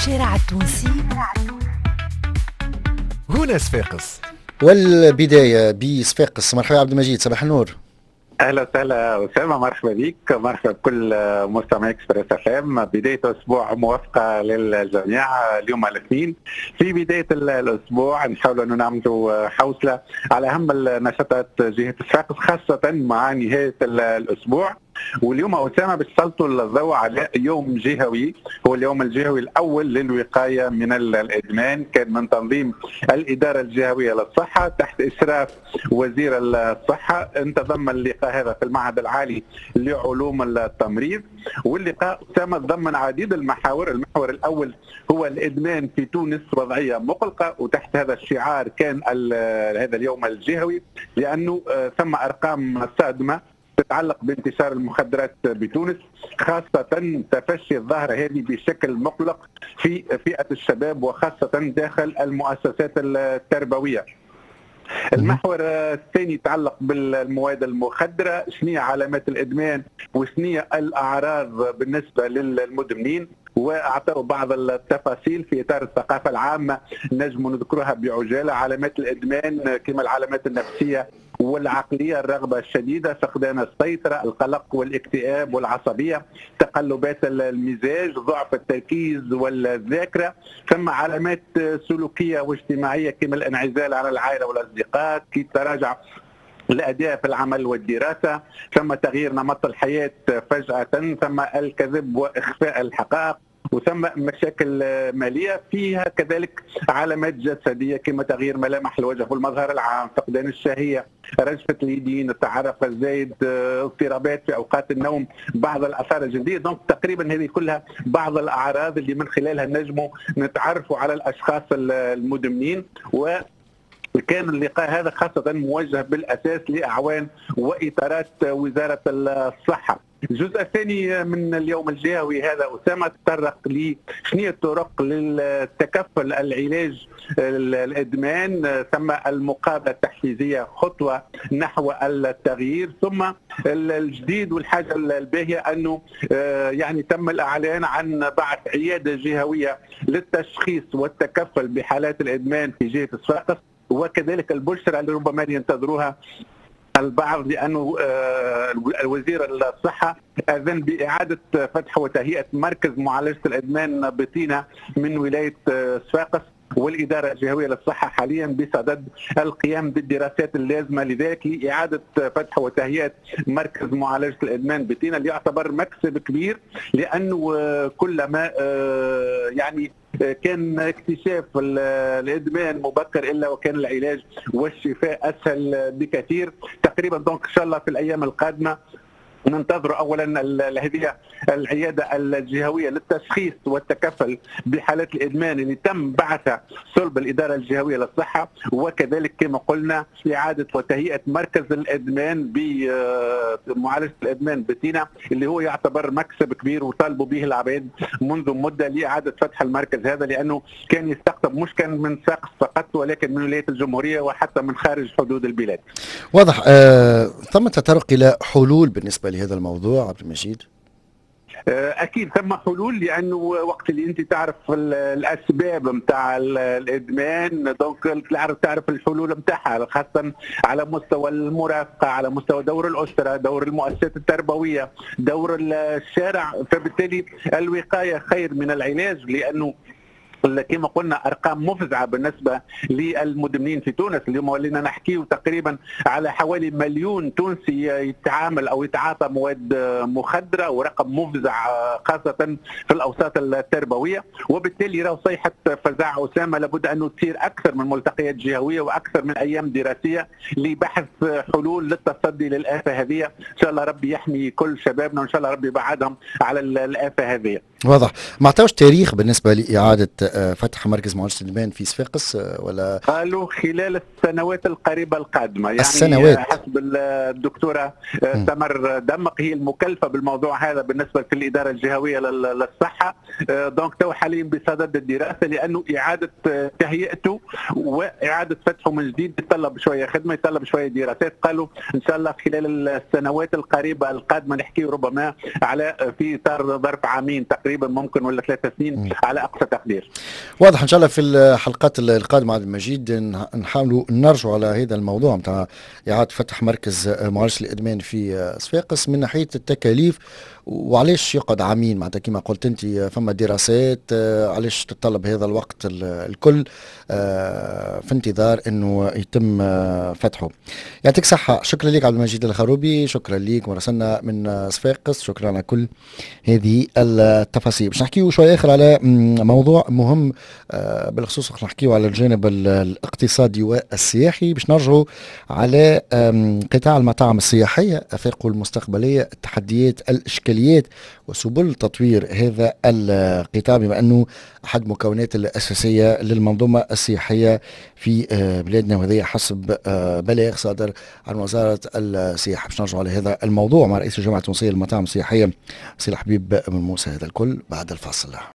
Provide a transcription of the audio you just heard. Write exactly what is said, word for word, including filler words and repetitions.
الشارع التونسي هنا صفاقس. والبداية بصفاقس. مرحبا عبد المجيد، صباح النور. اهلا وسهلا اسامه، مرحبا بك، مرحبا بكل مستمعي اكسبريس اف ام. بدايه اسبوع موفقه للجميع. اليوم الاثنين في بدايه الاسبوع نحاول انه نعملوا حوصله على اهم النشاطات جهه صفاقس خاصه مع نهايه الاسبوع. واليوم اسامه بتسلطوا الضوء على يوم جهوي، هو اليوم الجهوي الاول للوقايه من الادمان، كان من تنظيم الاداره الجهويه للصحه تحت اشراف وزير الصحه. انتظم اللقاء هذا في المعهد العالي لعلوم التمريض، واللقاء اسامه ضمن عديد المحاور. المحور الاول هو الادمان في تونس وضعيه مقلقه، وتحت هذا الشعار كان هذا اليوم الجهوي لانه ثم ارقام صادمه تتعلق بانتشار المخدرات بتونس، خاصة تفشي الظاهرة هذه بشكل مقلق في فئة الشباب وخاصة داخل المؤسسات التربوية. المحور الثاني يتعلق بالمواد المخدرة، شنو علامات الإدمان وشنو الأعراض بالنسبة للمدمنين، واعطوا بعض التفاصيل في اطار الثقافه العامه نجم نذكرها بعجاله. علامات الادمان كما العلامات النفسيه والعقليه، الرغبه الشديده، فقدان السيطره، القلق والاكتئاب والعصبيه، تقلبات المزاج، ضعف التركيز والذاكره. ثم علامات سلوكيه واجتماعيه كما الانعزال عن العائله والاصدقاء، كي تراجع الأداء في العمل والدراسة، ثم تغيير نمط الحياة فجأة، ثم الكذب وإخفاء الحقائق، وثم مشاكل مالية. فيها كذلك علامات جسدية كما تغيير ملامح الوجه والمظهر العام، فقدان الشهية، رجفة اليدين، التعرق الزايد، اضطرابات في أوقات النوم، بعض الآثار الجلدية. دونك تقريبا هذه كلها بعض الأعراض اللي من خلالها نجموا نتعرفوا على الأشخاص المدمنين. و كان اللقاء هذا خاصة موجه بالأساس لأعوان وإطارات وزارة الصحة. الجزء الثاني من اليوم الجهوي هذا أسامة تطرق لشنو الطرق للتكفل العلاج الإدمان، ثم المقابلة التحفيزية خطوة نحو التغيير، ثم الجديد والحاجة الباهية أنه يعني تم الإعلان عن بعث عيادة جهوية للتشخيص والتكفل بحالات الإدمان في جهة صفاقس. وكذلك البشرى اللي ربما ينتظروها البعض لأنه وزير الصحة أذن بإعادة فتح وتهيئة مركز معالجة الإدمان بطينة من ولاية صفاقس، والإدارة الجهوية للصحة حاليا بصدد القيام بالدراسات اللازمة لذلك لإعادة فتح وتهيئة مركز معالجة الإدمان بطينة، اللي يعتبر مكسب كبير لأنه كلما يعني كان اكتشاف الادمان مبكر الا وكان العلاج والشفاء اسهل بكثير. تقريبا دونك ان شاء الله في الايام القادمه ننتظر اولا هذه العياده الجهويه للتشخيص والتكفل بحالات الادمان اللي تم بعثها صلب الاداره الجهويه للصحه، وكذلك كما قلنا اعاده وتهيئه مركز الادمان بمعالجه الادمان بطينه اللي هو يعتبر مكسب كبير وطالبوا به العباد منذ مده لاعاده فتح المركز هذا، لانه كان يستقطب مش كان من صفاقس فقط ولكن من ولايه الجمهوريه وحتى من خارج حدود البلاد. واضح. آه، ثم تطرق الى حلول بالنسبه لهذا الموضوع عبد المجيد؟ اكيد ثم حلول، لانه وقت اللي انت تعرف الاسباب نتاع الادمان دونك تعرف الحلول نتاعها، خاصه على مستوى المرافقه، على مستوى دور الاسره، دور المؤسسات التربويه، دور الشارع. فبالتالي الوقايه خير من العلاج، لانه كما قلنا ارقام مفزعه بالنسبه للمدمنين في تونس. اليوم ولينا نحكي تقريبا على حوالي مليون تونسي يتعامل او يتعاطى مواد مخدره، ورقم مفزع خاصه في الاوساط التربويه. وبالتالي راهو صيحه فزاع اسامه لابد انه تصير اكثر من ملتقيات جهويه واكثر من ايام دراسيه لبحث حلول للتصدي للافه هذه. ان شاء الله ربي يحمي كل شبابنا وان شاء الله ربي يبعدهم على الافه هذه. واضح. ما عطاوش تاريخ بالنسبه لاعاده فتح مركز معالجة الإدمان في صفاقس ولا؟ قالوا خلال السنوات القريبة القادمة، يعني السنوات. حسب الدكتورة سمر دمق هي المكلفة بالموضوع هذا بالنسبة في الإدارة الجهوية للصحة. دونك تو حاليا بصدد الدراسة، لأنه إعادة تهيئته وإعادة فتحه من جديد يتطلب شوية خدمة، يتطلب شوية دراسات. قالوا إن شاء الله خلال السنوات القريبة القادمة نحكي ربما على في إطار ظرف عامين تقريبا ممكن ولا ثلاثة سنين على أقصى تقدير. واضح إن شاء الله في الحلقات القادمة عبد المجيد نحاولوا نرجعوا على هذا الموضوع نتاع إعادة فتح مركز معالجة الإدمان في صفاقس من ناحية التكاليف، وعلاش يقعد عامين معناتها كما قلت انت فما دراسات، علاش تتطلب هذا الوقت الكل في انتظار انه يتم فتحه. يعطيك صحة. شكرا لك عبد المجيد الخروبي، شكرا لك مراسلنا من صفاقس، شكرا على كل هذه التفاصيل. باش نحكيو شوية اخر على موضوع مهم بالخصوص، نحكيو على الجانب الاقتصادي والسياحي، باش نرجعوا على قطاع المطاعم السياحية، افاقه المستقبلية، التحديات، الاشكاليات وسبل تطوير هذا القطاع، بما أنه أحد مكونات الأساسية للمنظومة السياحية في بلادنا، وهذا حسب بلاغ صادر عن وزارة السياحة. باش نرجع على هذا الموضوع مع رئيس الجامعة التونسية للمطاعم السياحية سي الحبيب بن موسى. هذا الكل بعد الفاصل.